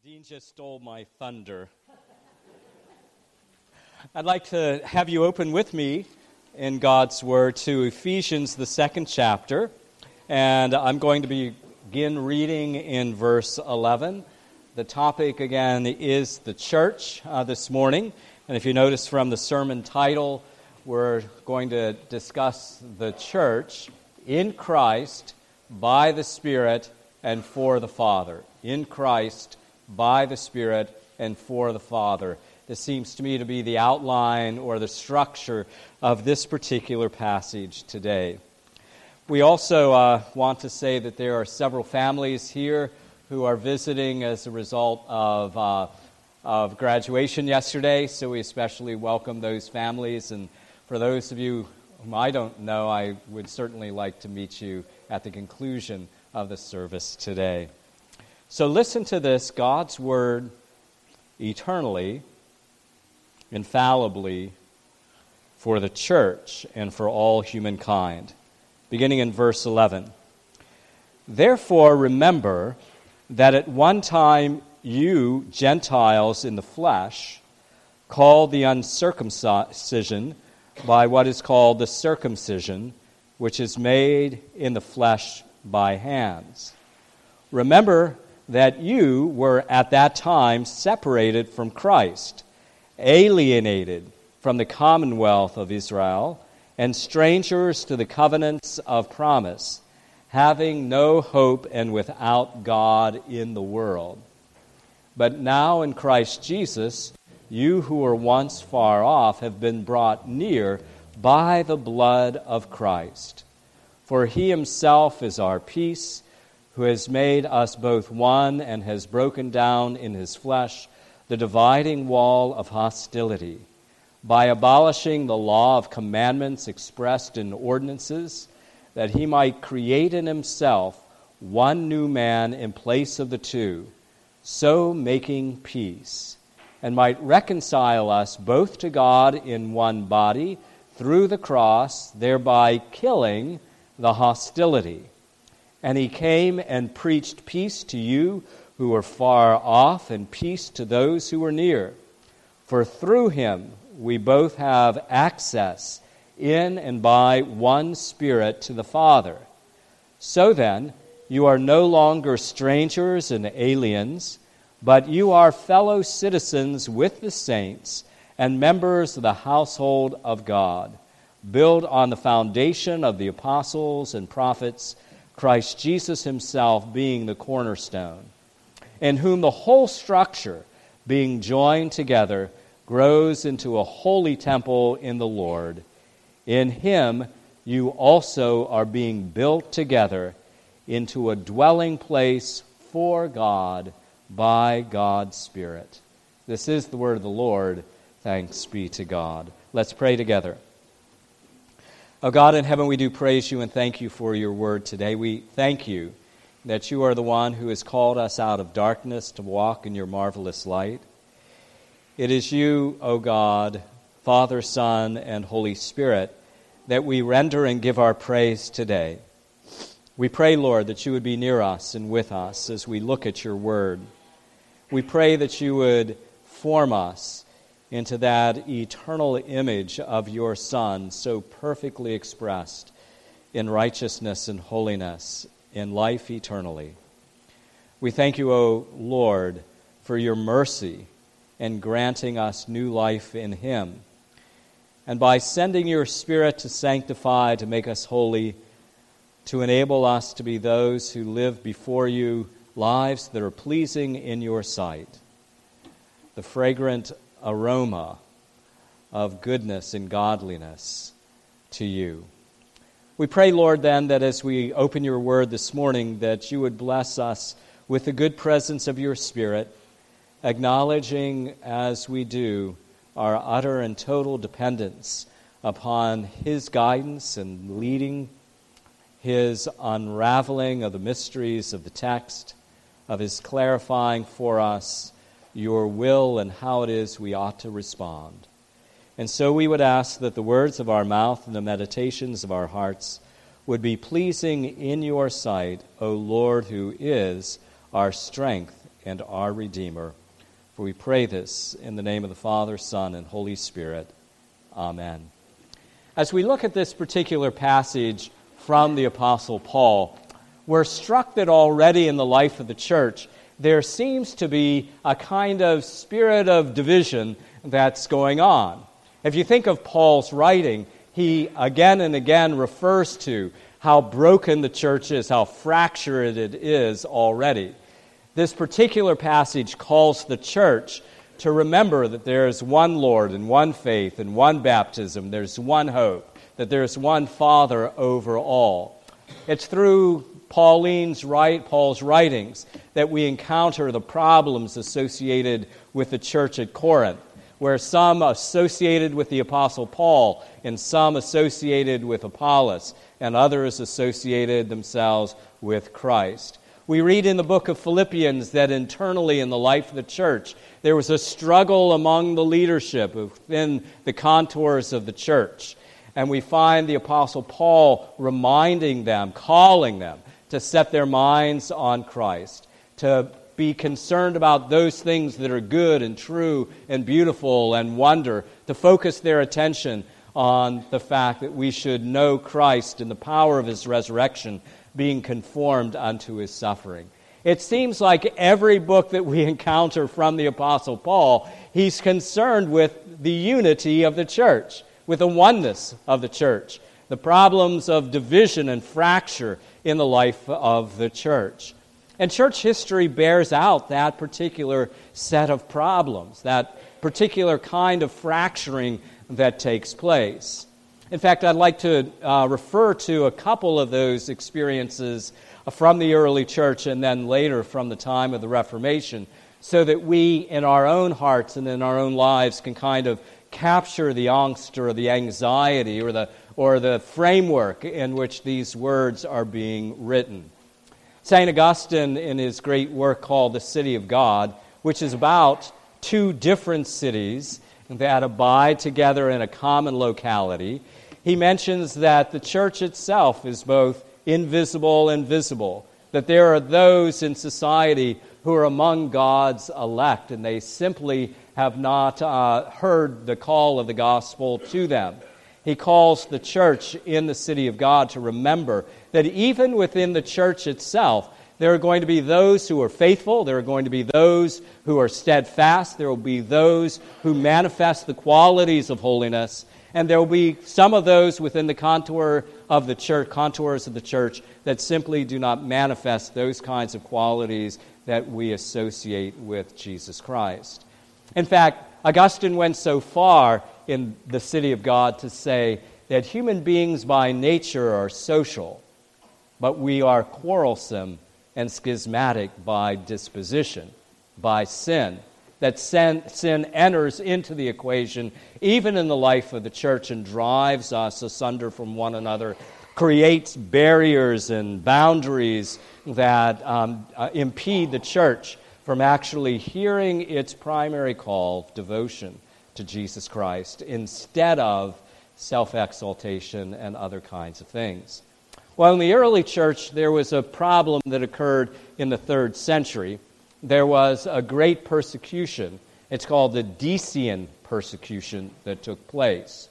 Dean just stole my thunder. I'd like to have you open with me in God's Word to Ephesians, the 2nd chapter. And I'm going to begin reading in verse 11. The topic, again, is the church this morning. And if you notice from the sermon title, we're going to discuss the church in Christ, by the Spirit, and for the Father. In Christ, by the Spirit, and for the Father. This seems to me to be the outline or the structure of this particular passage today. We also want to say that there are several families here who are visiting as a result of graduation yesterday, so we especially welcome those families. And for those of you whom I don't know, I would certainly like to meet you at the conclusion of the service today. So listen to this, God's Word eternally, infallibly, for the church and for all humankind. Beginning in verse 11. Therefore remember that at one time you, Gentiles in the flesh, called the uncircumcision by what is called the circumcision, which is made in the flesh by hands. Remember that you were at that time separated from Christ, alienated from the commonwealth of Israel, and strangers to the covenants of promise, having no hope and without God in the world. But now in Christ Jesus, you who were once far off have been brought near by the blood of Christ. For he himself is our peace, who has made us both one and has broken down in his flesh the dividing wall of hostility, by abolishing the law of commandments expressed in ordinances, that he might create in himself one new man in place of the two, so making peace, and might reconcile us both to God in one body through the cross, thereby killing the hostility. And he came and preached peace to you who were far off, and peace to those who were near. For through him we both have access in and by one Spirit to the Father. So then, you are no longer strangers and aliens, but you are fellow citizens with the saints and members of the household of God, built on the foundation of the apostles and prophets, Christ Jesus himself being the cornerstone, in whom the whole structure, being joined together, grows into a holy temple in the Lord. In him you also are being built together into a dwelling place for God by God's Spirit. This is the word of the Lord. Thanks be to God. Let's pray together. Oh God in heaven, we do praise you and thank you for your word today. We thank you that you are the one who has called us out of darkness to walk in your marvelous light. It is you, O God, Father, Son, and Holy Spirit, that we render and give our praise today. We pray, Lord, that you would be near us and with us as we look at your word. We pray that you would form us into that eternal image of your Son, so perfectly expressed in righteousness and holiness, in life eternally. We thank you, O Lord, for your mercy in granting us new life in him, and by sending your Spirit to sanctify, to make us holy, to enable us to be those who live before you lives that are pleasing in your sight. The fragrant aroma of goodness and godliness to you. We pray, Lord, then, that as we open your word this morning, that you would bless us with the good presence of your Spirit, acknowledging as we do our utter and total dependence upon his guidance and leading, his unraveling of the mysteries of the text, of his clarifying for us your will and how it is we ought to respond. And so we would ask that the words of our mouth and the meditations of our hearts would be pleasing in your sight, O Lord, who is our strength and our Redeemer. For we pray this in the name of the Father, Son, and Holy Spirit. Amen. As we look at this particular passage from the Apostle Paul, we're struck that already in the life of the church, there seems to be a kind of spirit of division that's going on. If you think of Paul's writing, he again and again refers to how broken the church is, how fractured it is already. This particular passage calls the church to remember that there is one Lord and one faith and one baptism, there's one hope, that there's one Father over all. It's through Paul's writings that we encounter the problems associated with the church at Corinth, where some associated with the Apostle Paul and some associated with Apollos and others associated themselves with Christ. We read in the book of Philippians that internally in the life of the church, there was a struggle among the leadership within the contours of the church. And we find the Apostle Paul reminding them, calling them to set their minds on Christ, to be concerned about those things that are good and true and beautiful and wonder, to focus their attention on the fact that we should know Christ and the power of His resurrection, being conformed unto His suffering. It seems like every book that we encounter from the Apostle Paul, he's concerned with the unity of the church, with the oneness of the church, the problems of division and fracture in the life of the church. And church history bears out that particular set of problems, that particular kind of fracturing that takes place. In fact, I'd like to refer to a couple of those experiences from the early church and then later from the time of the Reformation, so that we, in our own hearts and in our own lives, can kind of capture the angst or the anxiety or the framework in which these words are being written. St. Augustine, in his great work called The City of God, which is about two different cities that abide together in a common locality, he mentions that the church itself is both invisible and visible, that there are those in society who are among God's elect, and they simply have not heard the call of the gospel to them. He calls the church in the city of God to remember that even within the church itself, there are going to be those who are faithful, there are going to be those who are steadfast, there will be those who manifest the qualities of holiness, and there will be some of those within the contours of the church that simply do not manifest those kinds of qualities that we associate with Jesus Christ. In fact, Augustine went so far in the city of God to say that human beings by nature are social, but we are quarrelsome and schismatic by disposition, by sin. That sin enters into the equation even in the life of the church and drives us asunder from one another, creates barriers and boundaries that impede the church from actually hearing its primary call, devotion to Jesus Christ, instead of self-exaltation and other kinds of things. Well, in the early church, there was a problem that occurred in the 3rd century. There was a great persecution. It's called the Decian persecution that took place.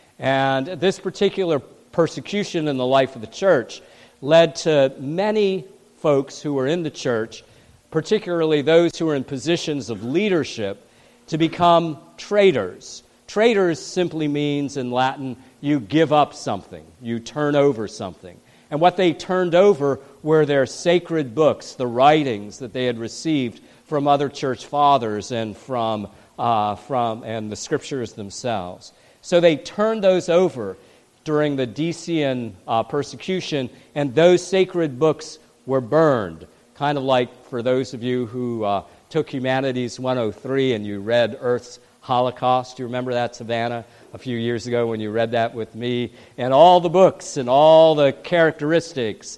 And this particular persecution in the life of the church led to many folks who were in the church, particularly those who were in positions of leadership, to become traitors. Traitors simply means, in Latin, you give up something, you turn over something. And what they turned over were their sacred books, the writings that they had received from other church fathers and from the scriptures themselves. So they turned those over during the Decian persecution, and those sacred books were burned. Kind of like for those of you who took Humanities 103 and you read Earth's Holocaust. Do you remember that, Savannah, a few years ago when you read that with me? And all the books and all the characteristics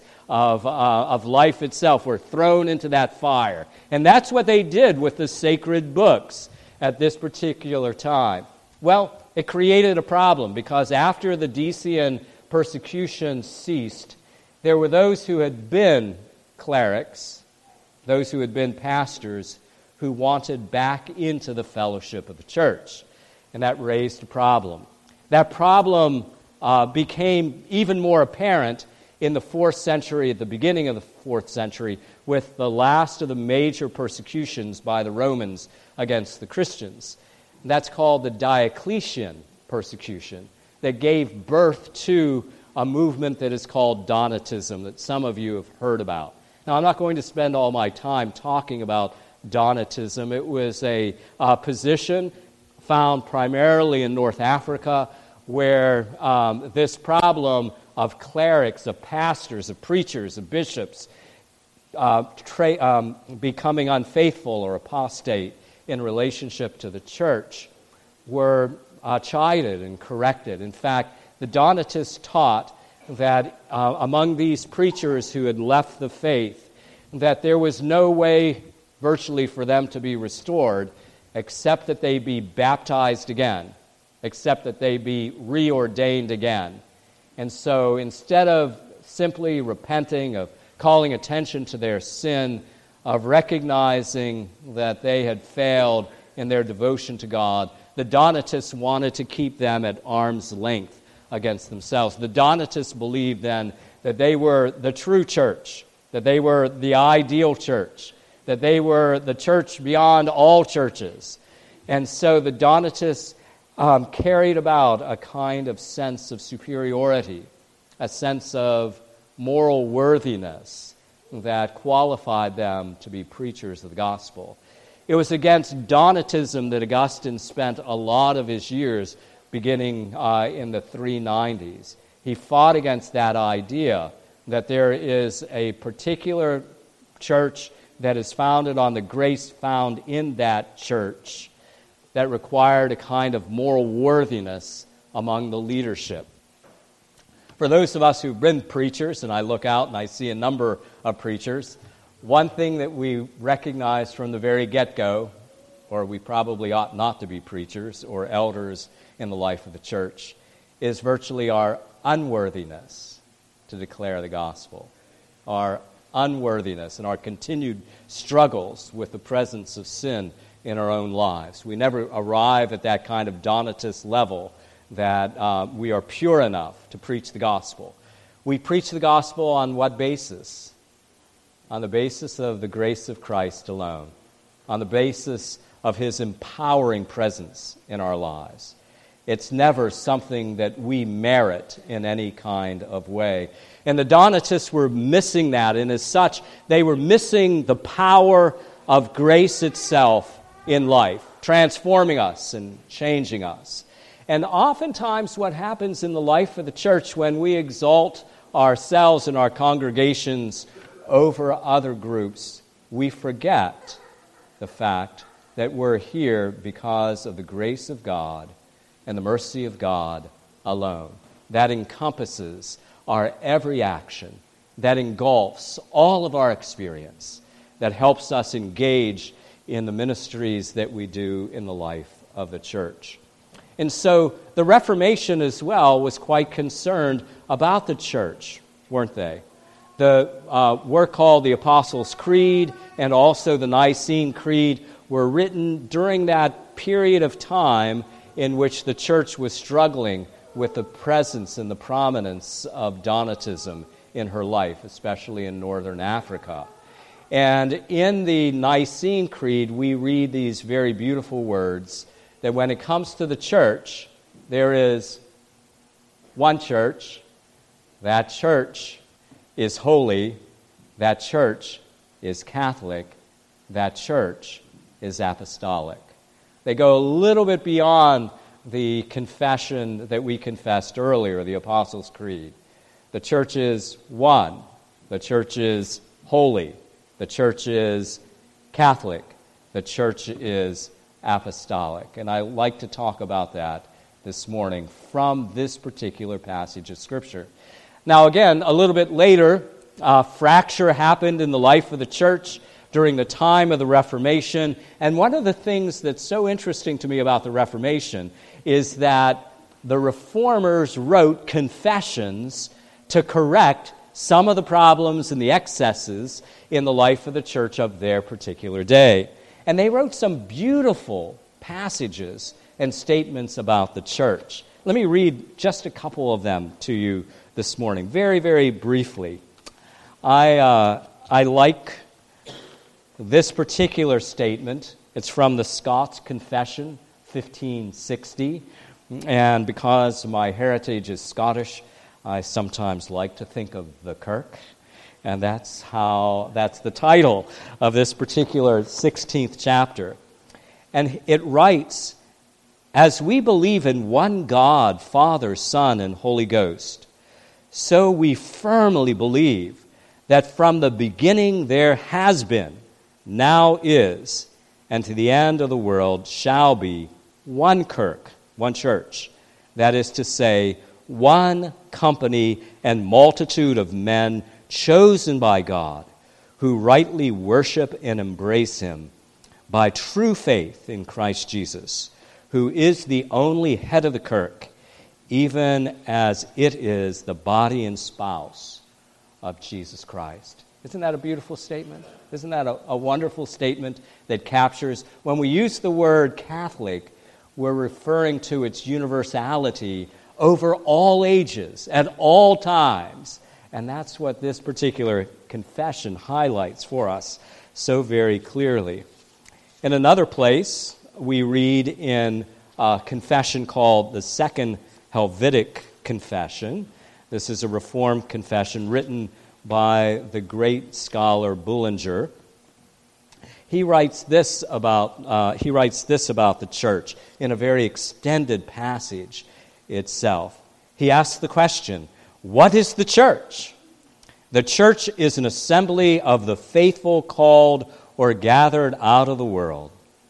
of life itself were thrown into that fire. And that's what they did with the sacred books at this particular time. Well, it created a problem because after the Decian persecution ceased, there were those who had been clerics, those who had been pastors who wanted back into the fellowship of the church. And that raised a problem. That problem became even more apparent in the 4th century, at the beginning of the 4th century, with the last of the major persecutions by the Romans against the Christians. And that's called the Diocletian persecution, that gave birth to a movement that is called Donatism, that some of you have heard about. Now, I'm not going to spend all my time talking about Donatism. It was a position found primarily in North Africa, where this problem of clerics, of pastors, of preachers, of bishops becoming unfaithful or apostate in relationship to the church were chided and corrected. In fact, the Donatists taught that among these preachers who had left the faith, that there was no way virtually for them to be restored except that they be baptized again, except that they be reordained again. And so instead of simply repenting, of calling attention to their sin, of recognizing that they had failed in their devotion to God, the Donatists wanted to keep them at arm's length against themselves. The Donatists believed then that they were the true church, that they were the ideal church, that they were the church beyond all churches. And so the Donatists carried about a kind of sense of superiority, a sense of moral worthiness that qualified them to be preachers of the gospel. It was against Donatism that Augustine spent a lot of his years beginning in the 390s. He fought against that idea that there is a particular church that is founded on the grace found in that church that required a kind of moral worthiness among the leadership. For those of us who've been preachers, and I look out and I see a number of preachers, one thing that we recognize from the very get-go, or we probably ought not to be preachers or elders in the life of the church, is virtually our unworthiness to declare the gospel, our unworthiness and our continued struggles with the presence of sin in our own lives. We never arrive at that kind of Donatist level that we are pure enough to preach the gospel. We preach the gospel on what basis? On the basis of the grace of Christ alone, on the basis of His empowering presence in our lives. It's never something that we merit in any kind of way. And the Donatists were missing that, and as such, they were missing the power of grace itself in life, transforming us and changing us. And oftentimes what happens in the life of the church when we exalt ourselves and our congregations over other groups, we forget the fact that we're here because of the grace of God and the mercy of God alone. That encompasses our every action, that engulfs all of our experience, that helps us engage in the ministries that we do in the life of the church. And so the Reformation as well was quite concerned about the church, weren't they? The work called the Apostles' Creed and also the Nicene Creed were written during that period of time in which the church was struggling with the presence and the prominence of Donatism in her life, especially in northern Africa. And in the Nicene Creed, we read these very beautiful words that when it comes to the church, there is one church, that church is holy, that church is Catholic, that church is apostolic. They go a little bit beyond the confession that we confessed earlier, the Apostles' Creed. The church is one. The church is holy. The church is Catholic. The church is apostolic. And I like to talk about that this morning from this particular passage of Scripture. Now again, a little bit later, fracture happened in the life of the church during the time of the Reformation. And one of the things that's so interesting to me about the Reformation is that the Reformers wrote confessions to correct some of the problems and the excesses in the life of the church of their particular day. And they wrote some beautiful passages and statements about the church. Let me read just a couple of them to you this morning, very, very briefly. I like this particular statement. It's from the Scots Confession, 1560. And because my heritage is Scottish, I sometimes like to think of the Kirk. And that's the title of this particular 16th chapter. And it writes, "As we believe in one God, Father, Son, and Holy Ghost, so we firmly believe that from the beginning there has been, now is, and to the end of the world shall be one Kirk," one church, that is to say, one company and multitude of men chosen by God, who rightly worship and embrace Him by true faith in Christ Jesus, who is the only head of the Kirk, even as it is the body and spouse of Jesus Christ. Isn't that a beautiful statement? Isn't that a wonderful statement that captures, when we use the word Catholic, we're referring to its universality over all ages, at all times. And that's what this particular confession highlights for us so very clearly. In another place, we read in a confession called the Second Helvetic Confession. This is a Reformed confession written by the great scholar Bullinger. He writes this about the church in a very extended passage itself. He asks the question, what is the church? The church is an assembly of the faithful called or gathered out of the world.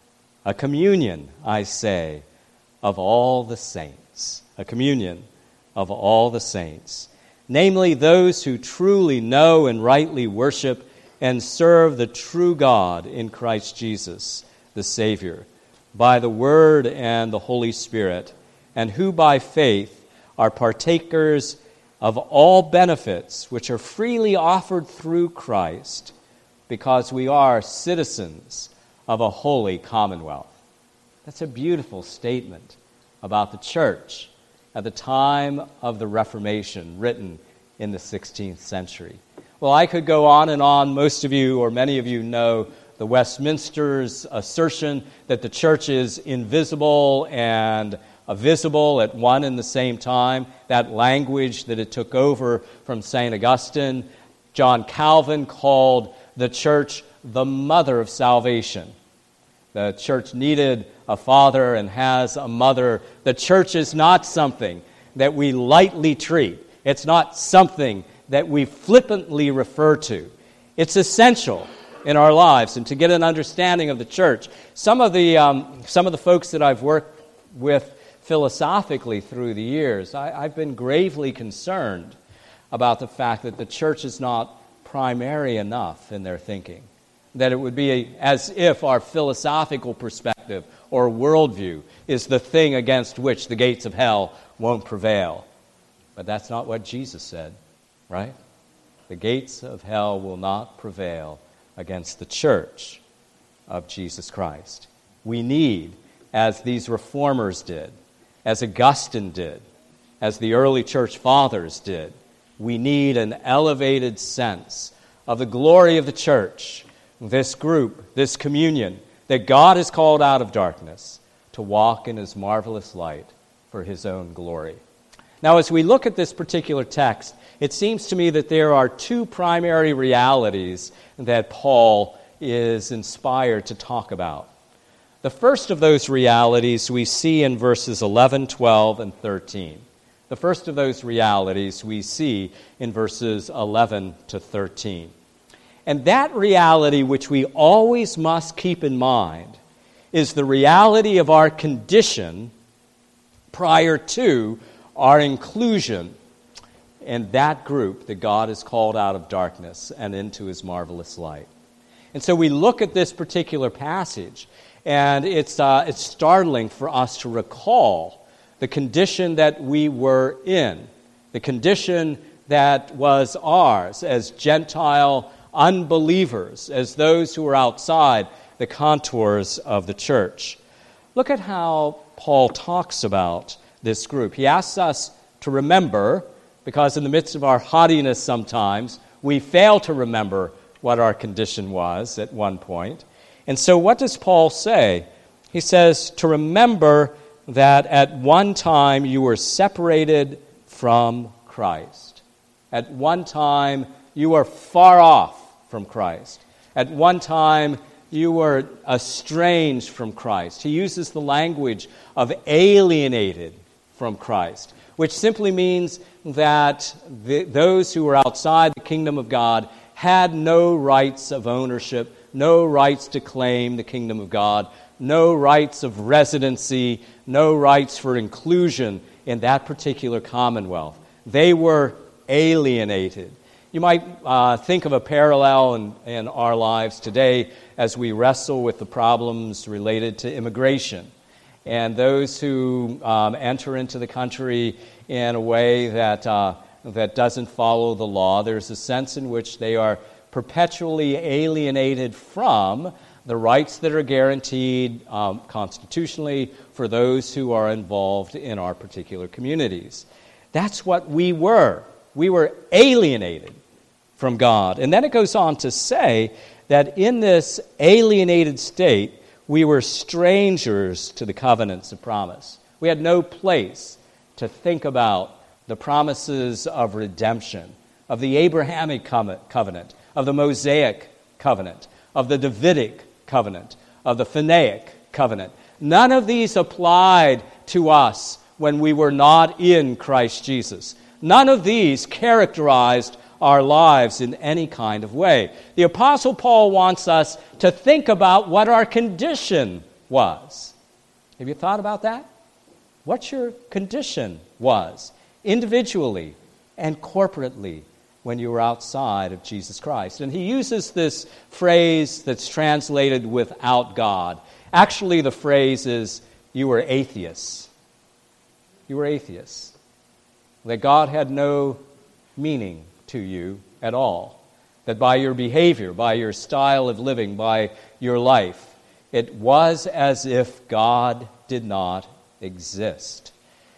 A communion, I say, of all the saints. A communion of all the saints. Namely, those who truly know and rightly worship and serve the true God in Christ Jesus, the Savior, by the Word and the Holy Spirit, and who by faith are partakers of all benefits which are freely offered through Christ, because we are citizens of a holy commonwealth. That's a beautiful statement about the church at the time of the Reformation, written in the 16th century. Well, I could go on and on. Most of you, or many of you, know the Westminster's assertion that the church is invisible and visible at one and the same time, that language that it took over from St. Augustine. John Calvin called the church the mother of salvation. The church needed a father and has a mother. The church is not something that we lightly treat. It's not something that we flippantly refer to. It's essential in our lives. And to get an understanding of the church, some of the folks that I've worked with philosophically through the years, I've been gravely concerned about the fact that the church is not primary enough in their thinking. That it would be as if our philosophical perspective or worldview is the thing against which the gates of hell won't prevail. But that's not what Jesus said, right? The gates of hell will not prevail against the church of Jesus Christ. We need, as these reformers did, as Augustine did, as the early church fathers did, we need an elevated sense of the glory of the church, this group, this communion, that God has called out of darkness to walk in His marvelous light for His own glory. Now, as we look at this particular text, it seems to me that there are two primary realities that Paul is inspired to talk about. The first of those realities we see in verses 11, 12, and 13. The first of those realities we see in verses 11 to 13. And that reality, which we always must keep in mind, is the reality of our condition prior to our inclusion in that group that God has called out of darkness and into His marvelous light. And so we look at this particular passage, and it's startling for us to recall the condition that we were in, the condition that was ours as Gentile unbelievers, as those who were outside the contours of the church. Look at how Paul talks about this group. He asks us to remember, because in the midst of our haughtiness sometimes, we fail to remember what our condition was at one point. And so what does Paul say? He says to remember that at one time you were separated from Christ. At one time you were far off from Christ. At one time you were estranged from Christ. He uses the language of alienated from Christ, which simply means that those who were outside the kingdom of God had no rights of ownership, no rights to claim the kingdom of God, no rights of residency, no rights for inclusion in that particular commonwealth. They were alienated. You might think of a parallel in our lives today as we wrestle with the problems related to immigration. And those who enter into the country in a way that doesn't follow the law, there's a sense in which they are perpetually alienated from the rights that are guaranteed constitutionally for those who are involved in our particular communities. That's what we were. We were alienated from God. And then it goes on to say that in this alienated state, we were strangers to the covenants of promise. We had no place to think about the promises of redemption, of the Abrahamic covenant, of the Mosaic covenant, of the Davidic covenant, of the Phanaic covenant. None of these applied to us when we were not in Christ Jesus. None of these characterized our lives in any kind of way. The Apostle Paul wants us to think about what our condition was. Have you thought about that? What your condition was, individually and corporately, when you were outside of Jesus Christ. And he uses this phrase that's translated without God. Actually, the phrase is, you were atheists. You were atheists. That God had no meaning to you at all. That by your behavior, by your style of living, by your life, it was as if God did not exist.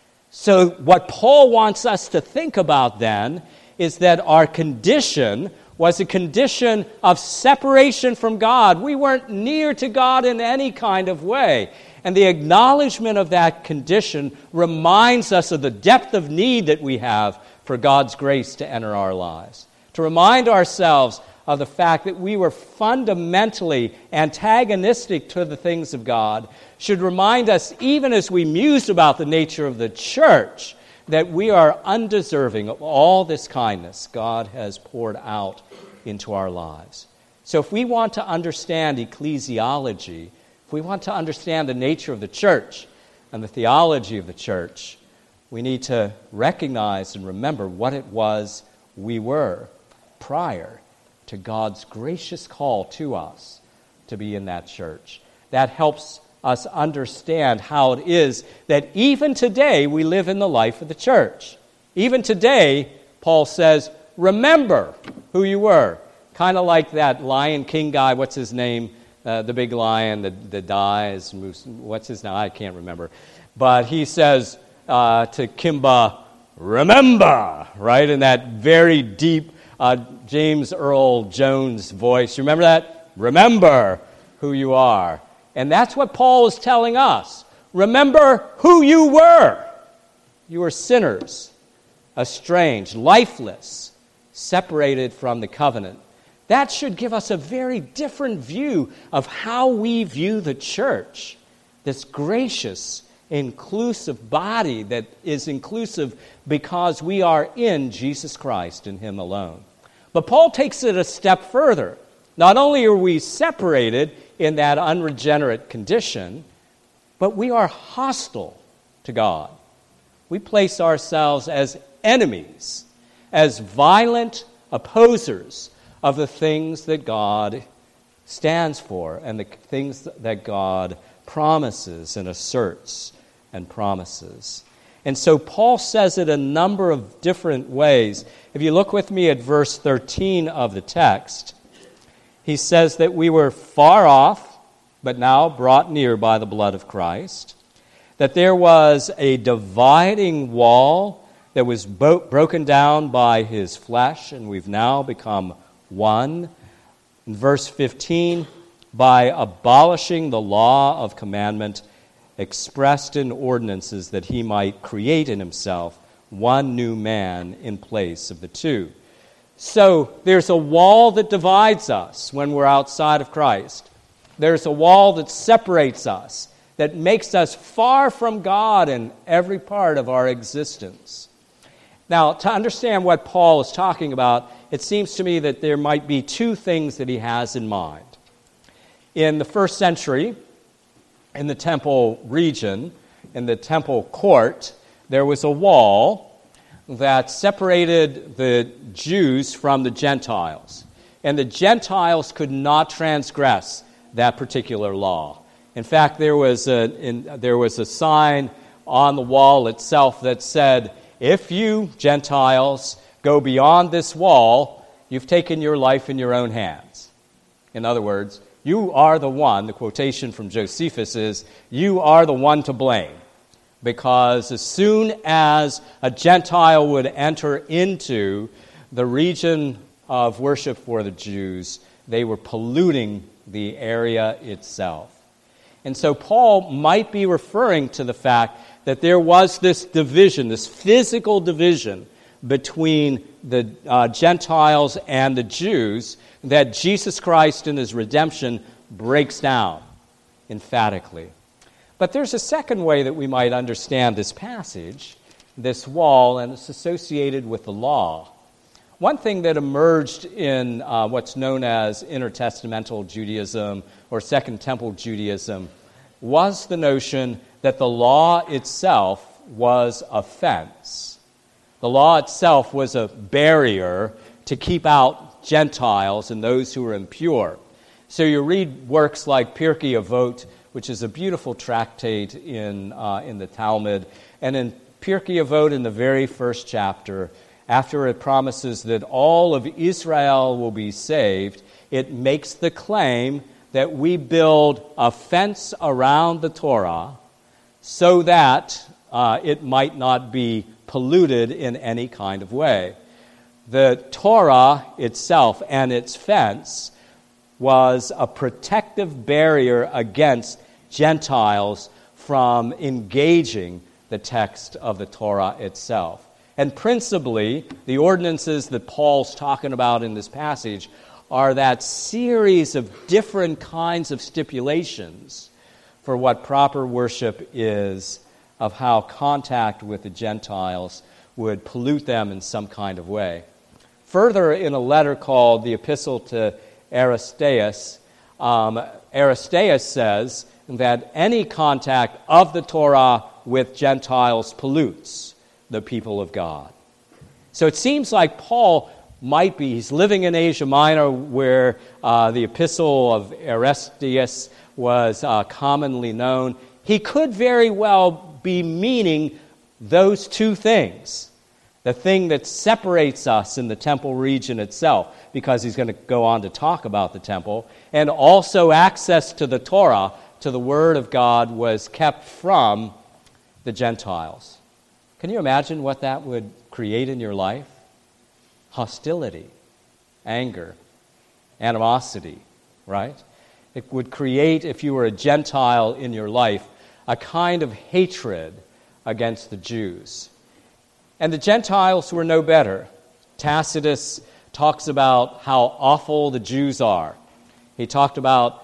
So what Paul wants us to think about then is that our condition was a condition of separation from God. We weren't near to God in any kind of way. And the acknowledgement of that condition reminds us of the depth of need that we have for God's grace to enter our lives. To remind ourselves of the fact that we were fundamentally antagonistic to the things of God should remind us, even as we muse about the nature of the church, that we are undeserving of all this kindness God has poured out into our lives. So if we want to understand ecclesiology, if we want to understand the nature of the church and the theology of the church, we need to recognize and remember what it was we were prior to God's gracious call to us to be in that church. That helps us understand how it is that even today we live in the life of the church. Even today, Paul says, remember who you were. Kind of like that Lion King guy, what's his name? The big lion that dies. What's his name? I can't remember. But he says to Kimba, remember, right? In that very deep James Earl Jones voice. You remember that? Remember who you are. And that's what Paul is telling us. Remember who you were. You were sinners, estranged, lifeless, separated from the covenant. That should give us a very different view of how we view the church, this gracious, inclusive body that is inclusive because we are in Jesus Christ and Him alone. But Paul takes it a step further. Not only are we separated in that unregenerate condition, but we are hostile to God. We place ourselves as enemies, as violent opposers of the things that God stands for and the things that God promises and asserts and promises. And so Paul says it a number of different ways. If you look with me at verse 13 of the text, he says that we were far off, but now brought near by the blood of Christ, that there was a dividing wall that was broken down by his flesh, and we've now become one. In verse 15, by abolishing the law of commandment expressed in ordinances, that he might create in himself one new man in place of the two. So there's a wall that divides us when we're outside of Christ. There's a wall that separates us, that makes us far from God in every part of our existence. Now, to understand what Paul is talking about, it seems to me that there might be two things that he has in mind. In the first century, in the temple region, in the temple court, there was a wall that separated the Jews from the Gentiles. And the Gentiles could not transgress that particular law. In fact, there was a sign on the wall itself that said, if you, Gentiles, go beyond this wall, you've taken your life in your own hands. In other words, you are the one, the quotation from Josephus is, you are the one to blame. Because as soon as a Gentile would enter into the region of worship for the Jews, they were polluting the area itself. And so Paul might be referring to the fact that there was this division, this physical division between the Gentiles and the Jews that Jesus Christ in his redemption breaks down emphatically. But there's a second way that we might understand this passage, this wall, and it's associated with the law. One thing that emerged in what's known as intertestamental Judaism or Second Temple Judaism was the notion that the law itself was a fence. The law itself was a barrier to keep out Gentiles and those who were impure. So you read works like Pirkei Avot, which is a beautiful tractate in the Talmud. And in Pirkei Avot, in the very first chapter, after it promises that all of Israel will be saved, it makes the claim that we build a fence around the Torah so that it might not be polluted in any kind of way. The Torah itself and its fence was a protective barrier against Gentiles from engaging the text of the Torah itself. And principally, the ordinances that Paul's talking about in this passage are that series of different kinds of stipulations for what proper worship is, of how contact with the Gentiles would pollute them in some kind of way. Further, in a letter called the Epistle to Aristeas, Aristeas says that any contact of the Torah with Gentiles pollutes the people of God. So it seems like Paul might be, he's living in Asia Minor where the Epistle of Aristeas was commonly known. He could very well be meaning those two things. The thing that separates us in the temple region itself, because he's going to go on to talk about the temple, and also access to the Torah, to the Word of God, was kept from the Gentiles. Can you imagine what that would create in your life? Hostility, anger, animosity, right? It would create, if you were a Gentile in your life, a kind of hatred against the Jews. And the Gentiles were no better. Tacitus talks about how awful the Jews are. He talked about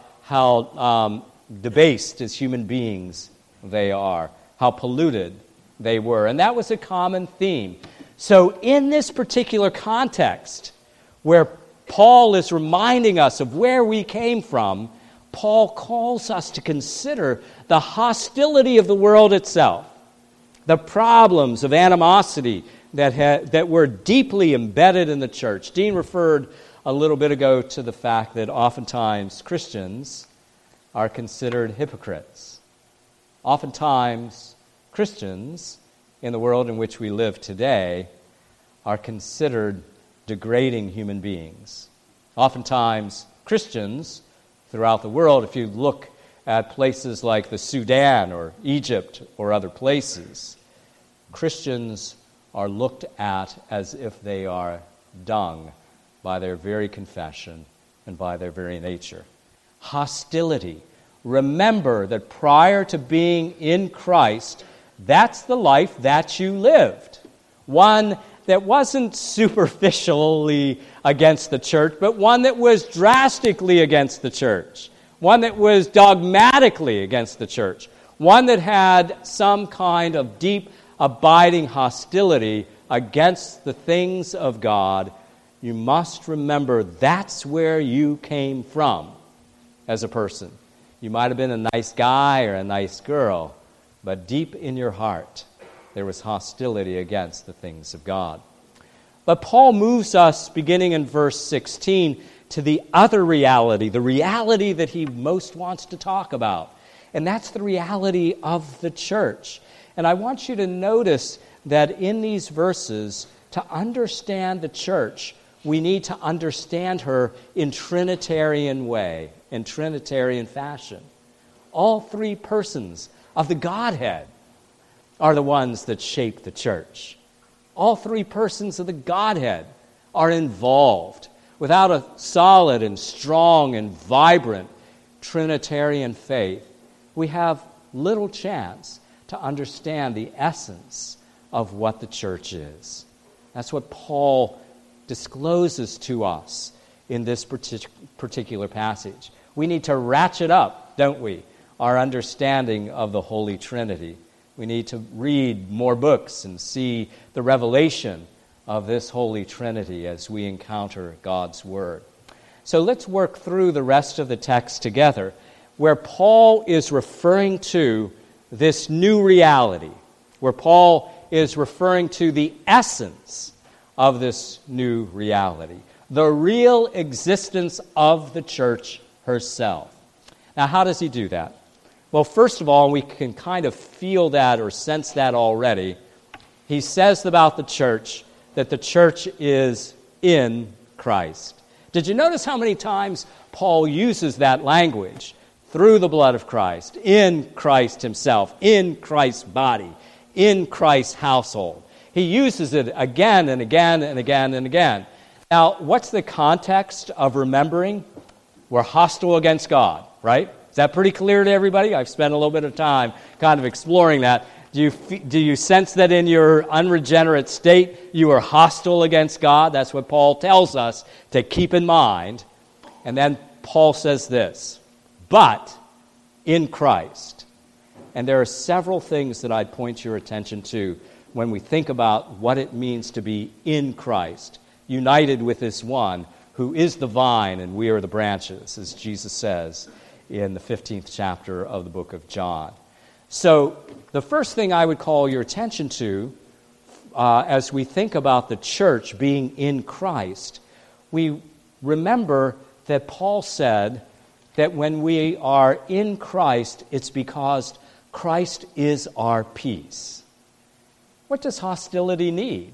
how debased as human beings they are, how polluted they were. And that was a common theme. So in this particular context, where Paul is reminding us of where we came from, Paul calls us to consider the hostility of the world itself, the problems of animosity that were deeply embedded in the church. Dean referred a little bit ago to the fact that oftentimes Christians are considered hypocrites. Oftentimes Christians in the world in which we live today are considered degrading human beings. Oftentimes, Christians throughout the world, if you look at places like the Sudan or Egypt or other places, Christians are looked at as if they are dung by their very confession and by their very nature. Hostility. Remember that prior to being in Christ, that's the life that you lived. One that wasn't superficially against the church, but one that was drastically against the church. One that was dogmatically against the church. One that had some kind of deep, abiding hostility against the things of God. You must remember that's where you came from as a person. You might have been a nice guy or a nice girl, but deep in your heart, there was hostility against the things of God. But Paul moves us, beginning in verse 16, to the other reality, the reality that he most wants to talk about. And that's the reality of the church. And I want you to notice that in these verses, to understand the church, we need to understand her in Trinitarian way, in Trinitarian fashion. All three persons of the Godhead are the ones that shape the church. All three persons of the Godhead are involved. Without a solid and strong and vibrant Trinitarian faith, we have little chance to understand the essence of what the church is. That's what Paul discloses to us in this particular passage. We need to ratchet up, don't we, our understanding of the Holy Trinity. We need to read more books and see the revelation of this Holy Trinity as we encounter God's Word. So let's work through the rest of the text together, where Paul is referring to this new reality, where Paul is referring to the essence of this new reality, the real existence of the church herself. Now, how does he do that? Well, first of all, we can kind of feel that or sense that already. He says about the church that the church is in Christ. Did you notice how many times Paul uses that language? Through the blood of Christ, in Christ himself, in Christ's body, in Christ's household. He uses it again and again and again and again. Now, what's the context of remembering? We're hostile against God, right? Is that pretty clear to everybody? I've spent a little bit of time kind of exploring that. Do you sense that in your unregenerate state you are hostile against God? That's what Paul tells us to keep in mind. And then Paul says this, but in Christ. And there are several things that I'd point your attention to when we think about what it means to be in Christ, united with this one who is the vine and we are the branches, as Jesus says in the 15th chapter of the book of John. So the first thing I would call your attention to as we think about the church being in Christ, we remember that Paul said that when we are in Christ, it's because Christ is our peace. What does hostility need?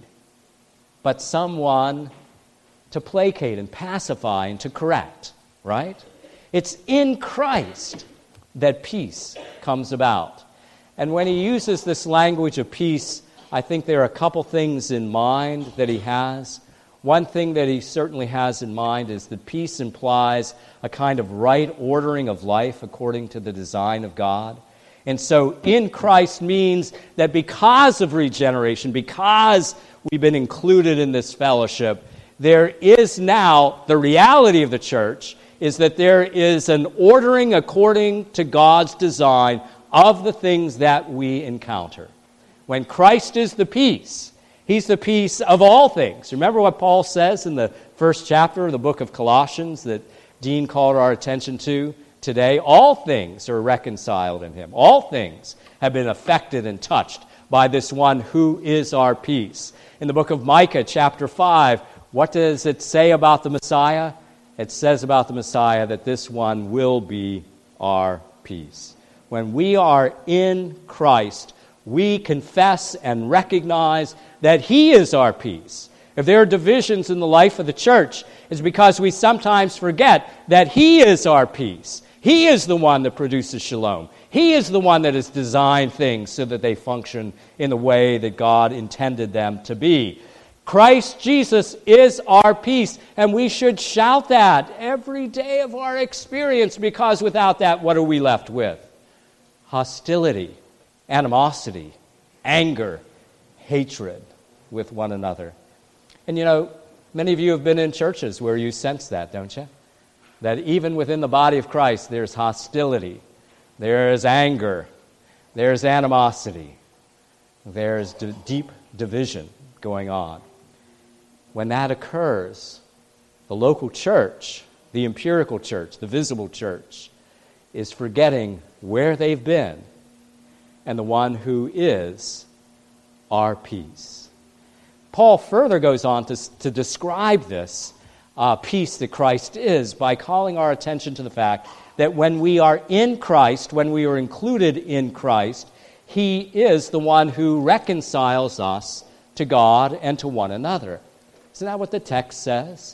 But someone to placate and pacify and to correct, right? It's in Christ that peace comes about. And when he uses this language of peace, I think there are a couple things in mind that he has. One thing that he certainly has in mind is that peace implies a kind of right ordering of life according to the design of God. And so in Christ means that because of regeneration, because we've been included in this fellowship, there is now, the reality of the church is that there is an ordering according to God's design of the things that we encounter. When Christ is the peace, he's the peace of all things. Remember what Paul says in the first chapter of the book of Colossians that Dean called our attention to today? All things are reconciled in him. All things have been affected and touched by this one who is our peace. In the book of Micah, chapter 5, what does it say about the Messiah? It says about the Messiah that this one will be our peace. When we are in Christ, we confess and recognize that He is our peace. If there are divisions in the life of the church, it's because we sometimes forget that He is our peace. He is the one that produces shalom. He is the one that has designed things so that they function in the way that God intended them to be. Christ Jesus is our peace, and we should shout that every day of our experience, because without that, what are we left with? Hostility, animosity, anger, hatred with one another. And many of you have been in churches where you sense that, don't you? That even within the body of Christ, there's hostility, there's anger, there's animosity, there's deep division going on. When that occurs, the local church, the empirical church, the visible church, is forgetting where they've been and the one who is our peace. Paul further goes on to describe this peace that Christ is by calling our attention to the fact that when we are in Christ, when we are included in Christ, He is the one who reconciles us to God and to one another. Isn't that what the text says?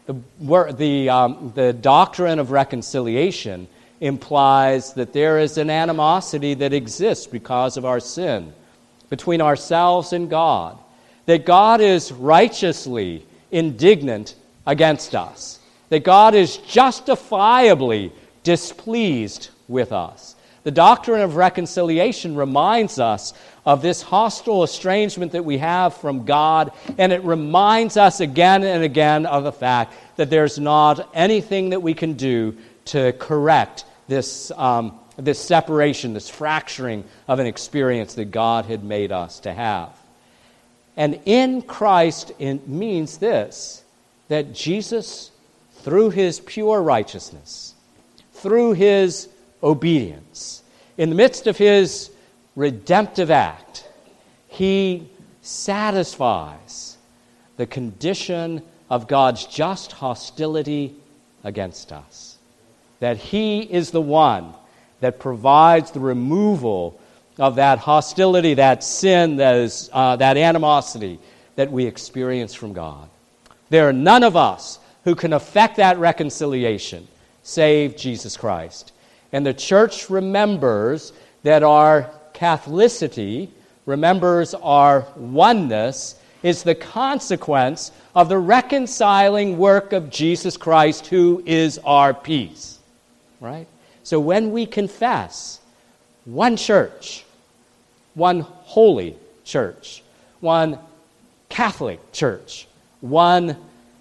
The doctrine of reconciliation implies that there is an animosity that exists because of our sin between ourselves and God, that God is righteously indignant against us, that God is justifiably displeased with us. The doctrine of reconciliation reminds us of this hostile estrangement that we have from God, and it reminds us again and again of the fact that there's not anything that we can do to correct this separation, this fracturing of an experience that God had made us to have. And in Christ, it means this, that Jesus, through His pure righteousness, through His obedience, in the midst of His redemptive act, He satisfies the condition of God's just hostility against us. That He is the one that provides the removal of that hostility, that sin, that animosity that we experience from God. There are none of us who can effect that reconciliation save Jesus Christ. And the church remembers that our Catholicity, remembers our oneness, is the consequence of the reconciling work of Jesus Christ, who is our peace. Right? So when we confess one church, one holy church, one Catholic church, one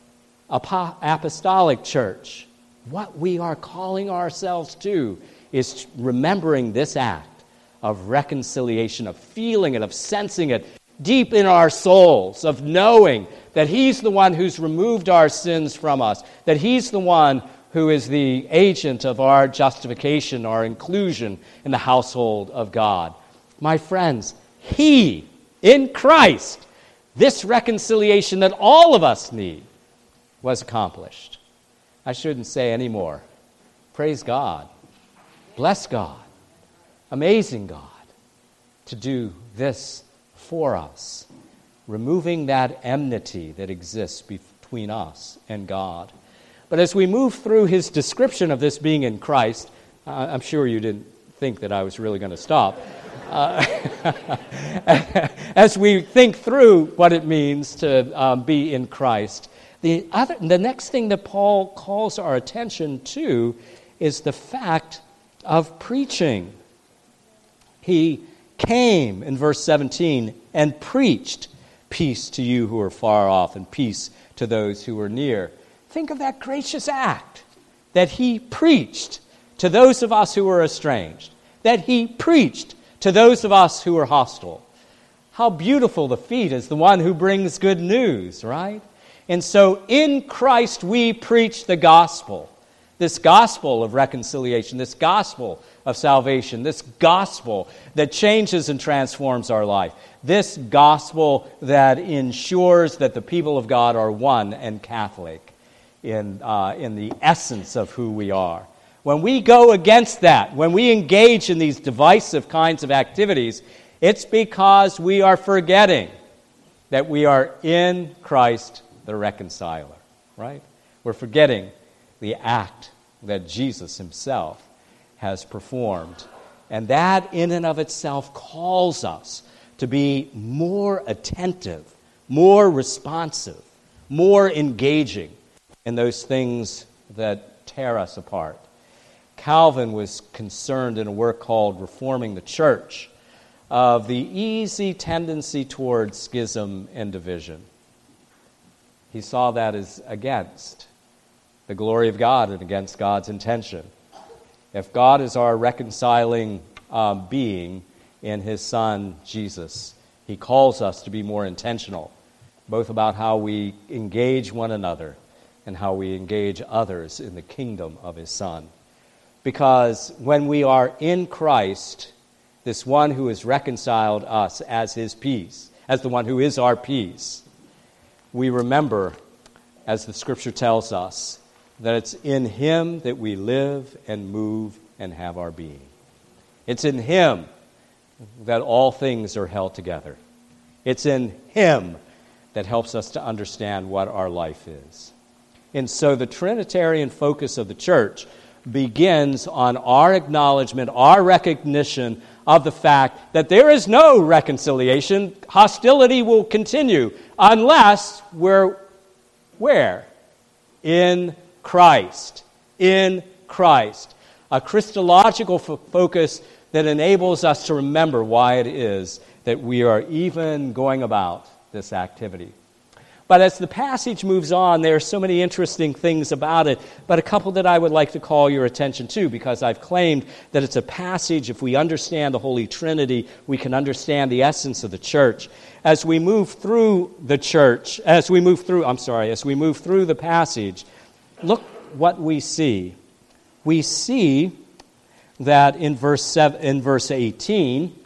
apostolic church, what we are calling ourselves to is remembering this act of reconciliation, of feeling it, of sensing it deep in our souls, of knowing that He's the one who's removed our sins from us, that He's the one who is the agent of our justification, our inclusion in the household of God. My friends, He, in Christ, this reconciliation that all of us need, was accomplished. I shouldn't say any more. Praise God. Bless God. Amazing God to do this for us, removing that enmity that exists between us and God. But as we move through his description of this being in Christ, I'm sure you didn't think that I was really going to stop. As we think through what it means to be in Christ, the next thing that Paul calls our attention to is the fact of preaching. He came, in verse 17, and preached peace to you who are far off and peace to those who are near. Think of that gracious act that he preached to those of us who were estranged, that he preached to those of us who were hostile. How beautiful the feet is the one who brings good news, right? And so in Christ we preach the gospel, this gospel of reconciliation, this gospel of salvation, this gospel that changes and transforms our life, this gospel that ensures that the people of God are one and Catholic in the essence of who we are. When we go against that, when we engage in these divisive kinds of activities, It's because we are forgetting that we are in Christ the reconciler, right? We're forgetting the act that Jesus himself has performed. And that in and of itself calls us to be more attentive, more responsive, more engaging in those things that tear us apart. Calvin was concerned in a work called Reforming the Church of the easy tendency towards schism and division. He saw that as against the glory of God and against God's intention. If God is our reconciling being in his Son, Jesus, he calls us to be more intentional, both about how we engage one another and how we engage others in the kingdom of his Son. Because when we are in Christ, this one who has reconciled us as his peace, as the one who is our peace, we remember, as the Scripture tells us, that it's in him that we live and move and have our being. It's in him that all things are held together. It's in him that helps us to understand what our life is. And so the Trinitarian focus of the church begins on our acknowledgement, our recognition of the fact that there is no reconciliation. Hostility will continue unless we're where? In Christ. In Christ. A Christological focus that enables us to remember why it is that we are even going about this activity. But as the passage moves on, there are so many interesting things about it, but a couple that I would like to call your attention to, because I've claimed that it's a passage, if we understand the Holy Trinity, we can understand the essence of the church. As we move through the passage, look what we see. We see that in verse 18,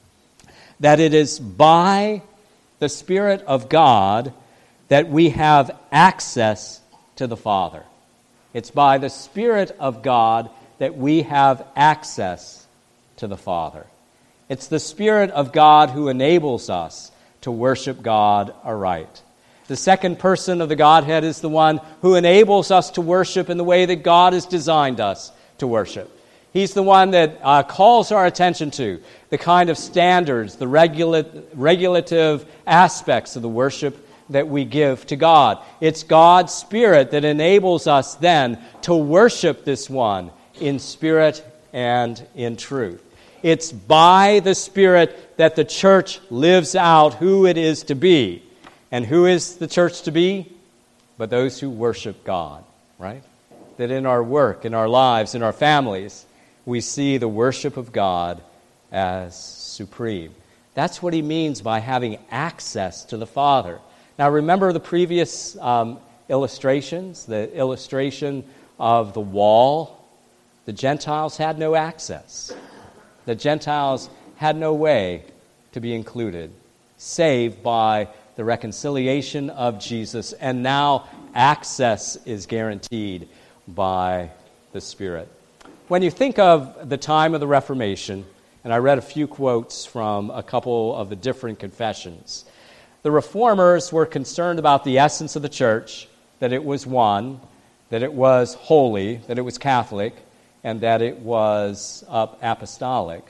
that it is by the Spirit of God that we have access to the Father. It's by the Spirit of God that we have access to the Father. It's the Spirit of God who enables us to worship God aright. The second person of the Godhead is the one who enables us to worship in the way that God has designed us to worship. He's the one that calls our attention to the kind of standards, the regulative aspects of the worship that we give to God. It's God's Spirit that enables us then to worship this one in spirit and in truth. It's by the Spirit that the church lives out who it is to be. And who is the church to be? But those who worship God, right? That in our work, in our lives, in our families, we see the worship of God as supreme. That's what he means by having access to the Father. Now remember the previous illustrations, the illustration of the wall. The Gentiles had no access. The Gentiles had no way to be included, save by the reconciliation of Jesus, and now access is guaranteed by the Spirit. When you think of the time of the Reformation, and I read a few quotes from a couple of the different confessions, the Reformers were concerned about the essence of the church, that it was one, that it was holy, that it was Catholic, and that it was apostolic.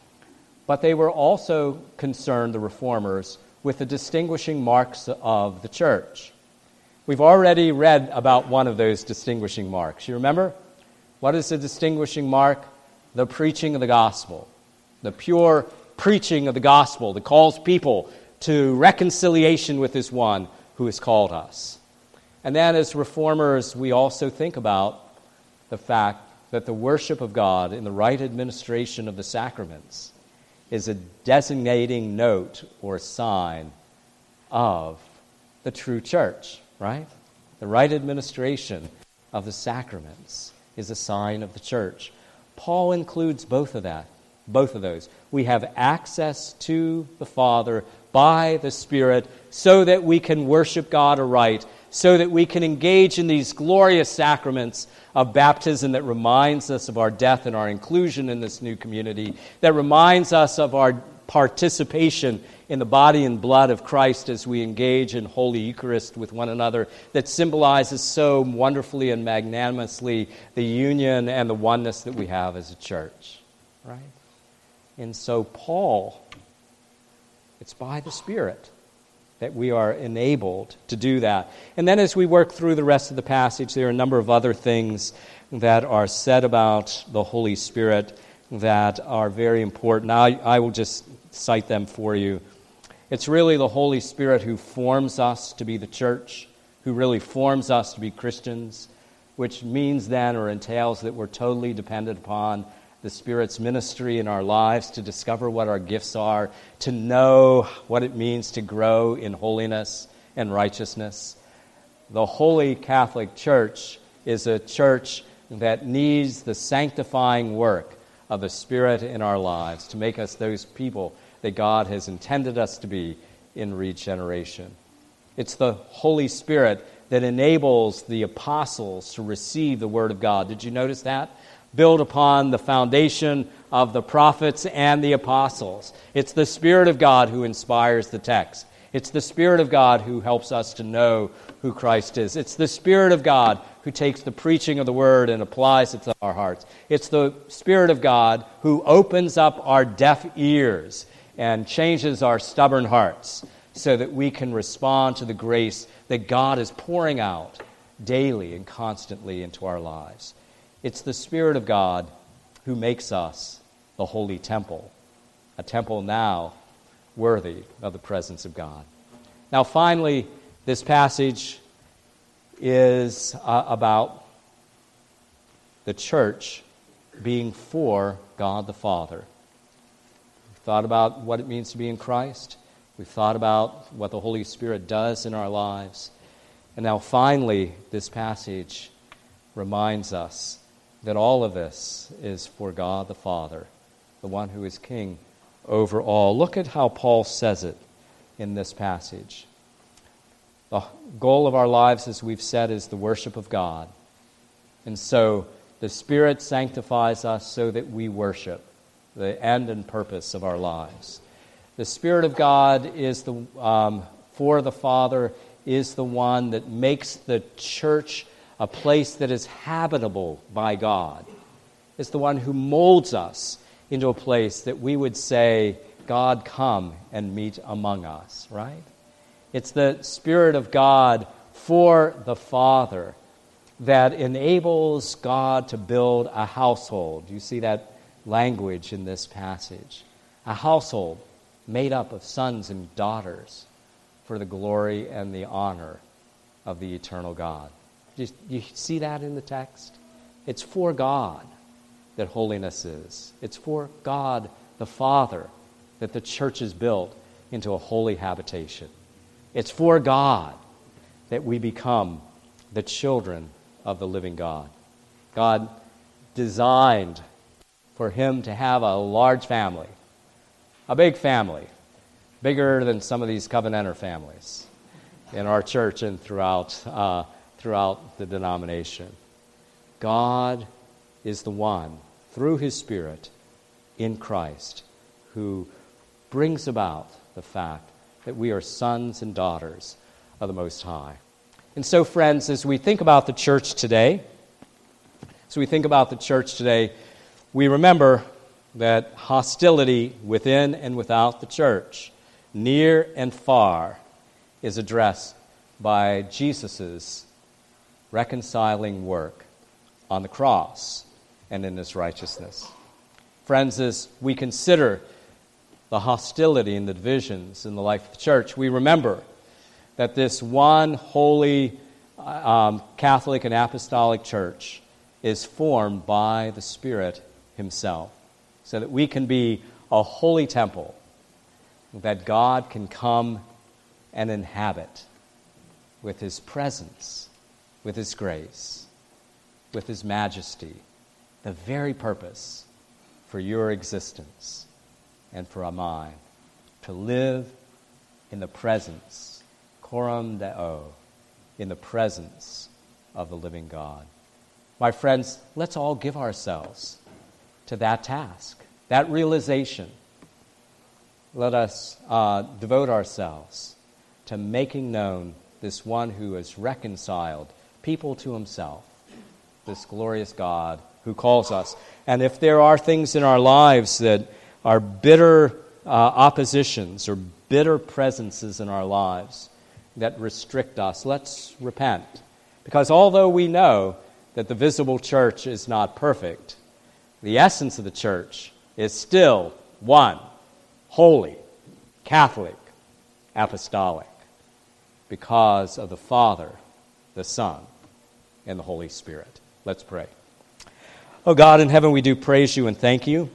But they were also concerned, the Reformers, with the distinguishing marks of the church. We've already read about one of those distinguishing marks. You remember? What is the distinguishing mark? The preaching of the gospel. The pure preaching of the gospel that calls people to reconciliation with this one who has called us. And then as reformers, we also think about the fact that the worship of God in the right administration of the sacraments is a designating note or sign of the true church, right? The right administration of the sacraments is a sign of the church. Paul includes both of those. We have access to the Father by the Spirit so that we can worship God aright, so that we can engage in these glorious sacraments of baptism that reminds us of our death and our inclusion in this new community, that reminds us of our participation in the body and blood of Christ as we engage in Holy Eucharist with one another that symbolizes so wonderfully and magnanimously the union and the oneness that we have as a church, right? And so Paul, it's by the Spirit that we are enabled to do that. And then as we work through the rest of the passage, there are a number of other things that are said about the Holy Spirit that are very important. I will just cite them for you. It's really the Holy Spirit who forms us to be the church, who really forms us to be Christians, which means then or entails that we're totally dependent upon the Spirit's ministry in our lives to discover what our gifts are, to know what it means to grow in holiness and righteousness. The Holy Catholic Church is a church that needs the sanctifying work of the Spirit in our lives to make us those people that God has intended us to be in regeneration. It's the Holy Spirit that enables the apostles to receive the Word of God. Did you notice that? Build upon the foundation of the prophets and the apostles. It's the Spirit of God who inspires the text. It's the Spirit of God who helps us to know who Christ is. It's the Spirit of God who takes the preaching of the Word and applies it to our hearts. It's the Spirit of God who opens up our deaf ears and changes our stubborn hearts so that we can respond to the grace that God is pouring out daily and constantly into our lives. It's the Spirit of God who makes us the holy temple, a temple now worthy of the presence of God. Now, finally, this passage is about the church being for God the Father. We've thought about what it means to be in Christ. We've thought about what the Holy Spirit does in our lives. And now, finally, this passage reminds us that all of this is for God the Father, the one who is King over all. Look at how Paul says it in this passage. The goal of our lives, as we've said, is the worship of God. And so the Spirit sanctifies us so that we worship, the end and purpose of our lives. The Spirit of God is for the Father, is the one that makes the church a place that is habitable by God. It's the one who molds us into a place that we would say, God, come and meet among us, right? It's the Spirit of God for the Father that enables God to build a household. You see that language in this passage. A household made up of sons and daughters for the glory and the honor of the eternal God. You see that in the text? It's for God that holiness is. It's for God the Father that the church is built into a holy habitation. It's for God that we become the children of the living God. God designed for him to have a large family, a big family, bigger than some of these Covenanter families in our church and throughout the denomination. God is the one, through his Spirit in Christ, who brings about the fact that we are sons and daughters of the Most High. And so, friends, as we think about the church today, we remember that hostility within and without the church, near and far, is addressed by Jesus' reconciling work on the cross and in his righteousness. Friends, as we consider the hostility and the divisions in the life of the church, we remember that this one holy Catholic and Apostolic Church is formed by the Spirit himself, so that we can be a holy temple that God can come and inhabit with his presence, with his grace, with his majesty, the very purpose for your existence and for mine, to live in the presence, coram Deo, in the presence of the living God. My friends, let's all give ourselves to that task, that realization, let us devote ourselves to making known this one who has reconciled people to himself, this glorious God who calls us. And if there are things in our lives that are bitter oppositions or bitter presences in our lives that restrict us, let's repent. Because although we know that the visible church is not perfect, the essence of the church is still one, holy, Catholic, apostolic, because of the Father, the Son, and the Holy Spirit. Let's pray. Oh God in heaven, we do praise you and thank you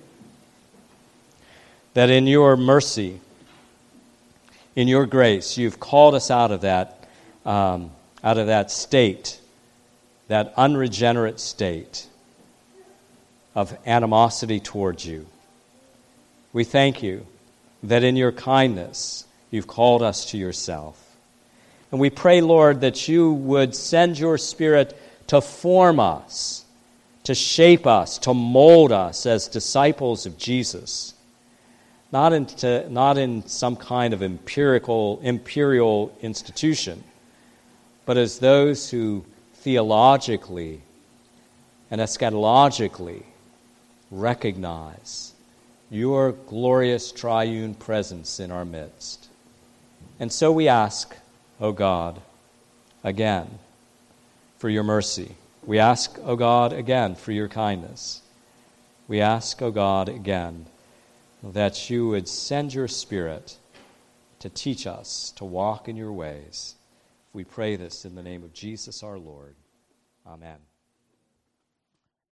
that in your mercy, in your grace, you've called us out of that state, that unregenerate state of animosity towards you. We thank you that in your kindness, you've called us to yourself. And we pray, Lord, that you would send your Spirit to form us, to shape us, to mold us as disciples of Jesus, not in some kind of imperial institution, but as those who theologically and eschatologically recognize your glorious triune presence in our midst. And so we ask, O God, again, for your mercy. We ask, O God, again, for your kindness. We ask, O God, again, that you would send your Spirit to teach us to walk in your ways. We pray this in the name of Jesus our Lord. Amen.